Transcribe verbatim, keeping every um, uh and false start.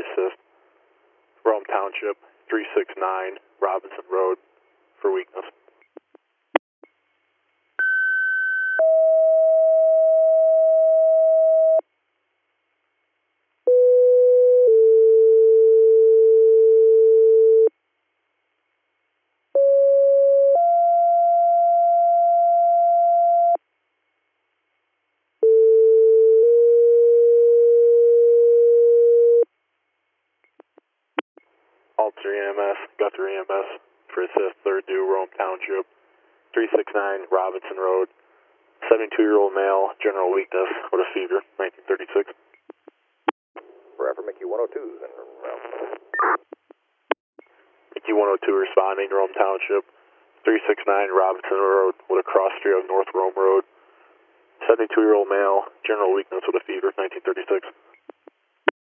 assist. Rome Township, three six nine Robinson Road for weakness. Alter E M S, Guthrie E M S for assist, third due, Rome Township, three six nine Robinson Road, seventy-two-year-old male, general weakness with a fever, nineteen thirty-six. Forever Mickey one oh two. Mickey one oh two responding, Rome Township, three six nine Robinson Road with a cross street of North Rome Road, seventy-two-year-old male, general weakness with a fever, nineteen thirty-six.